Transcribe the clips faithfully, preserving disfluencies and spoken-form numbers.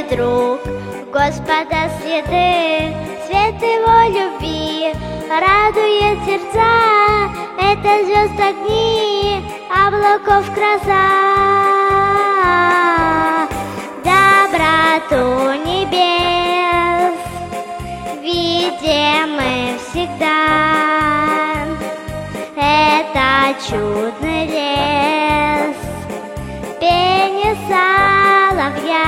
друг, Господа следы, свет Его любви радует сердца. Это звезд огни, облаков краса, доброту небес видим мы всегда. Это чудный лес, пение соловья.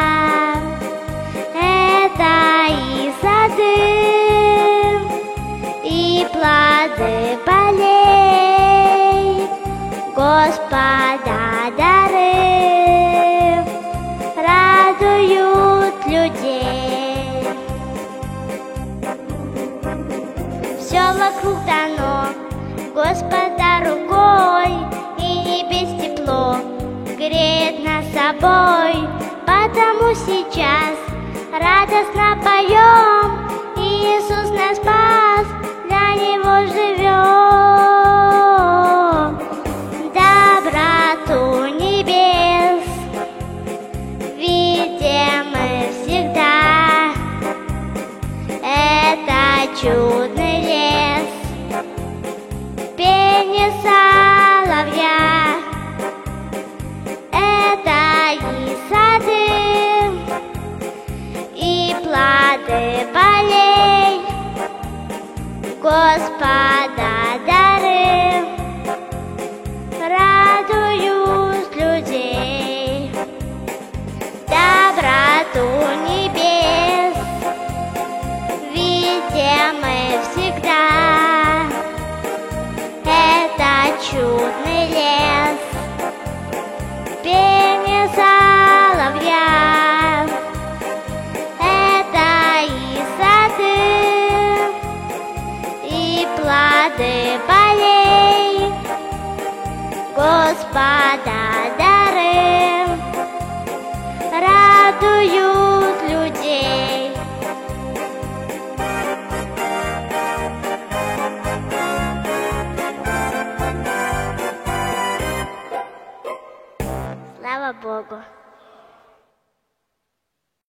Это и сады, и плоды полей, Господа дары радуют людей. Все вокруг дано Господа рукой, и небес тепло греет нас собой. Потому сейчас радостно поем, Иисус нас спас, для Него живем. Доброту небес видим мы всегда. Это чудный лес, пение соловья. Это и сады, и плоды полей, Господа дары радуют людей. Доброту небес видим мы всегда. Это чудный лес, пение соловья. Это и сады, и плоды полей, Господа дары.